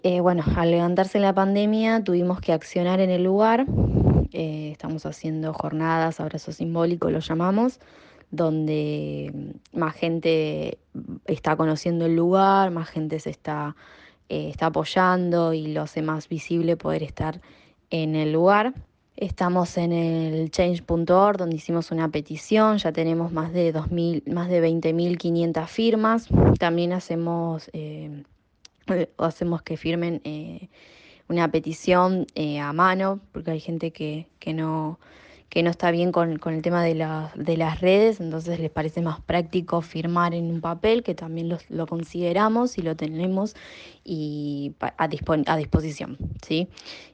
Bueno, al levantarse la pandemia tuvimos que accionar en el lugar. Estamos haciendo jornadas, abrazo simbólico lo llamamos, donde más gente está conociendo el lugar, más gente está apoyando y lo hace más visible poder estar en el lugar. Estamos en el change.org donde hicimos una petición, ya tenemos más de 20.500 firmas. También hacemos que firmen una petición a mano, porque hay gente que no está bien con el tema de las redes, entonces les parece más práctico firmar en un papel, que también lo consideramos y lo tenemos y a disposición, ¿sí?